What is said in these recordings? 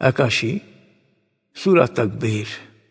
81 সূরা তাকবীর।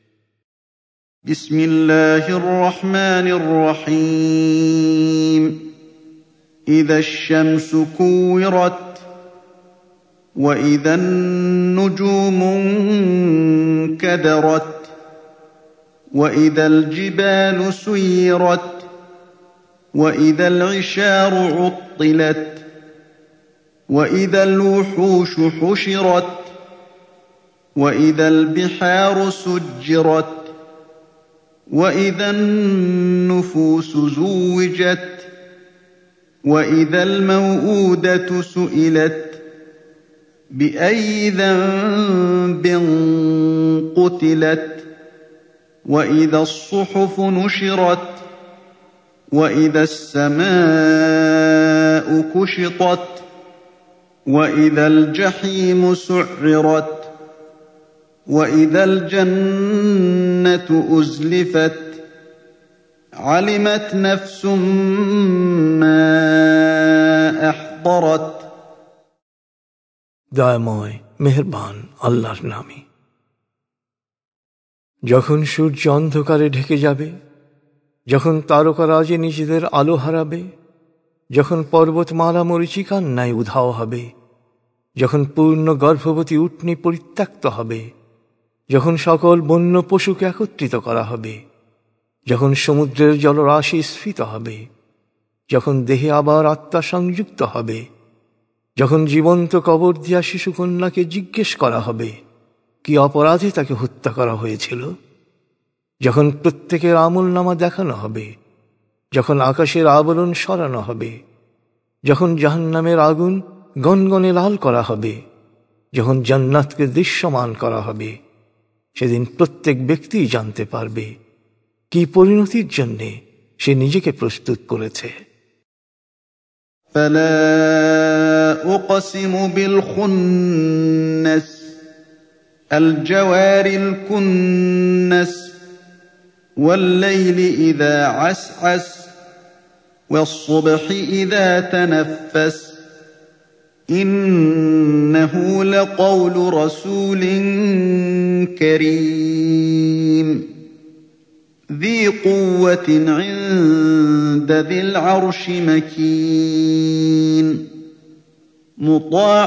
বিসমিল্লাহির রহমানির রহিম। ইযাশ শামসু কুওয়িরাত ওয়া ইযান নুজুমু কাদারাত ওয়া ইযাল জিবালু সুয়িরাত ওয়া ইযাল ইশারু উত্তিলাত ওয়া ইযাল উহুশু হুশিরাত وَإِذَا الْبِحَارُ سُجِّرَتْ وَإِذَا النُّفُوسُ زُوِّجَتْ وَإِذَا الْمَوْءُودَةُ سُئِلَتْ بِأَيِّ ذَنبٍ قُتِلَتْ وَإِذَا الصُّحُفُ نُشِرَتْ وَإِذَا السَّمَاءُ كُشِطَتْ وَإِذَا الْجَحِيمُ سُعِّرَتْ وَإِذَا الْجَنَّةُ أُزْلِفَتْ عَلِمَتْ نَفْسٌ مَّا أَحْضَرَتْ। দয়াময় মেহেরবান আল্লাহর নামে। যখন সূর্য অন্ধকারে ঢেকে যাবে, যখন তারকারাজি নিজেদের আলো হারাবে, যখন পর্বতমালা মরীচিকার ন্যায় উধাও হবে, যখন পূর্ণ গর্ভবতী উটনী পরিত্যক্ত হবে, যখন সকল বন্য পশুকে একত্রিত করা হবে, যখন সমুদ্রের জলরাশি স্ফীত হবে, যখন দেহে আবার আত্মা সংযুক্ত হবে, যখন জীবন্ত কবর দিয়া শিশুকন্যাকে জিজ্ঞেস করা হবে কি অপরাধে তাকে হত্যা করা হয়েছিল, যখন প্রত্যেকের আমলনামা দেখানো হবে, যখন আকাশের আবরণ সরানো হবে, যখন জাহান্নামের আগুন গনগনে লাল করা হবে, যখন জান্নাতকে দৃশ্যমান করা হবে, সেদিন প্রত্যেক ব্যক্তিই জানতে পারবে কি পরিণতির জন্যে সে নিজেকে প্রস্তুত করেছে। ফালা উকসিমু বিল খুন্নাস আল জাওয়ারিল কুন্নাস ওয়াল লাইলি ইযা আসআস ওয়াস সুবহি ইযা তানাফফাস إِنَّهُ لَقَوْلُ رَسُولٍ كَرِيمٍ ذِي قُوَّةٍ عِندَ ذِي الْعَرْشِ مَكِينٍ مُّطَاعٍ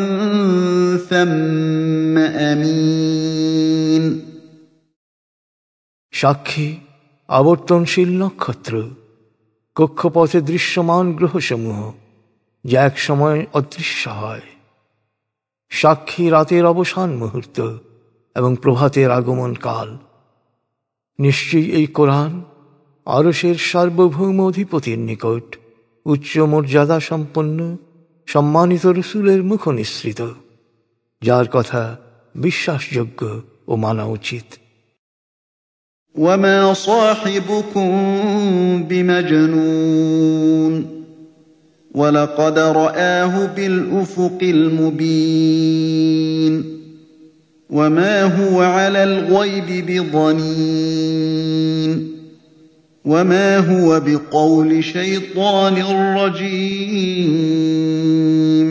ثَمَّ أَمِينٍ। সাক্ষী আবর্তনশীল নক্ষত্র, কক্ষপথে দৃশ্যমান গ্রহসমূহ যা এক সময় অদৃশ্য হয়, সাক্ষী রাতের অবসান মুহূর্ত এবং প্রভাতের আগমন কাল। নিশ্চয়ই এই কোরআন আরশের সার্বভৌম অধিপতির নিকট উচ্চ মর্যাদা সম্পন্ন সম্মানিত রসূলের মুখ নিঃসৃত, যার কথা বিশ্বাসযোগ্য ও মানা উচিত। ওয়ামা সাহিবুকুম বিমাজনুন وَلَقَدْ رَآهُ بِالْأُفُقِ الْمُبِينِ وَمَا هُوَ عَلَى الْغَيْبِ بِضَنِينٍ وَمَا هُوَ بِقَوْلِ شَيْطَانٍ رَّجِيمٍ।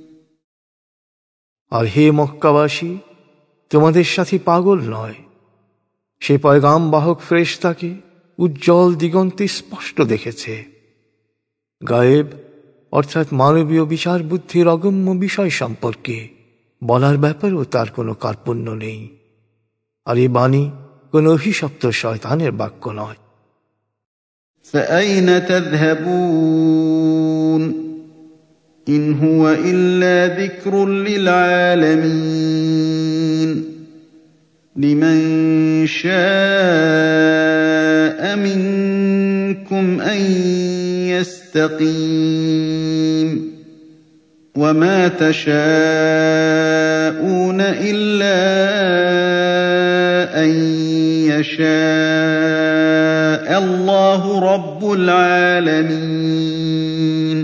আর হে মক্কাবাসী, তোমাদের সাথে পাগল নয়, সে পয়গাম বাহক ফেরেশতাকে উজ্জ্বল দিগন্তে স্পষ্ট দেখেছে। গায়েব অর্থাৎ মানবীয় বিচার বুদ্ধির অগম্য বিষয় সম্পর্কে বলার ব্যাপারেও তার কোনো কার্পণ্য নেই। আর এই বাণী কোনো অভিশপ্ত শয়তানের বাক্য নয়। فَأَيْنَ تَذْهَبُونَ إِنْ هُوَ إِلَّا ذِكْرٌ لِّلْعَالَمِينَ لِمَن شَاءَ مِنكُمْ أَن يَسْتَقِيمَ وَمَا تَشَاءُونَ إِلَّا أَن يَشَاءَ اللَّهُ رَبُّ الْعَالَمِينَ।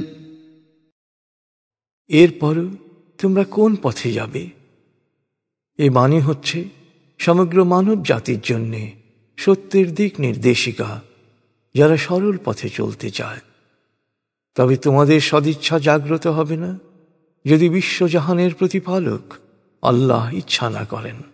এরপরও তোমরা কোন পথে যাবে? এই বাণী হচ্ছে সমগ্র মানব জাতির জন্যে সত্যের দিক নির্দেশিকা, যারা সরল পথে চলতে চায়। তবে তোমাদের সদিচ্ছা জাগ্রত হবে না যদি বিশ্বজাহানের প্রতিপালক আল্লাহ ইচ্ছা না করেন।